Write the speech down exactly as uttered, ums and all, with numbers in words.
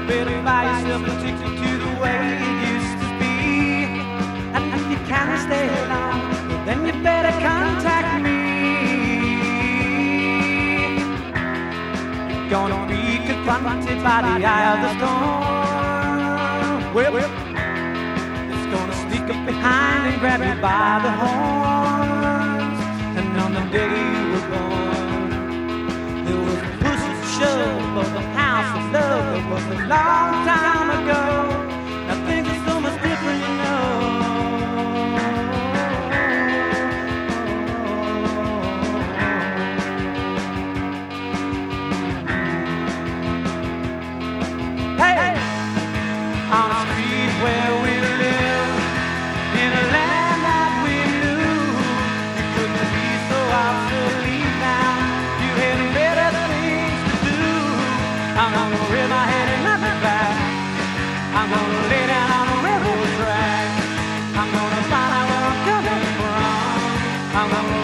better buy yourself a ticket to the way it used to be. And if you can't stay long, then you better contact me. You're gonna be confronted by the eye of the storm. Well, it's gonna sneak up behind and grab you by the horns. And on the day you were born, there was a push and shove for the house of love. It was a long time ago. Now things are so much different, you know. Hey, on a street where we live, in a land that we knew, you couldn't be so obsolete now. You had better things to do. I'm gonna rear my head and let me back. I'm gonna lay down on a railroad track. I'm gonna find out where I'm coming from. I'm gonna